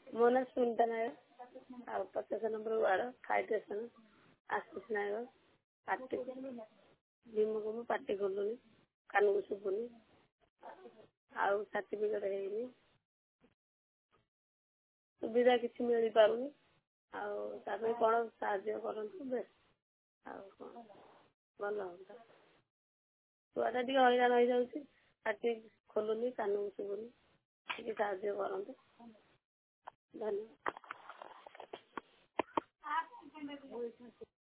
ମୋ ନାଁ ସୁନିତା ନାୟକ ଆଉ 50 ନମ୍ବର ୱାର୍ଡ ଖାଇଟେସନ ଆଶିଷ ନାୟକ ପାଟି ଭୀମକୁ ପାଟି ଖୋଲୁନି କାନକୁ ଶୁଭୁନି ଆଉ ସାର୍ଟିଫିକେଟ ହେଇନି ସୁବିଧା କିଛି ମିଳିପାରୁନି ଆଉ ତା ପାଇଁ କ'ଣ ସାହାଯ୍ୟ କରନ୍ତୁ ବେଶ ଆଉ କ'ଣ ଭଲ ହୁଅନ୍ତା ଛୁଆଟା ଟିକେ ହଇରାଣ ହେଇଯାଉଛି ପାଟି ଖୋଲୁନି କାନକୁ ଶୁଭୁନି ଟିକେ ସାହାଯ୍ୟ କରନ୍ତୁ ଧନ୍ୟବାଦ।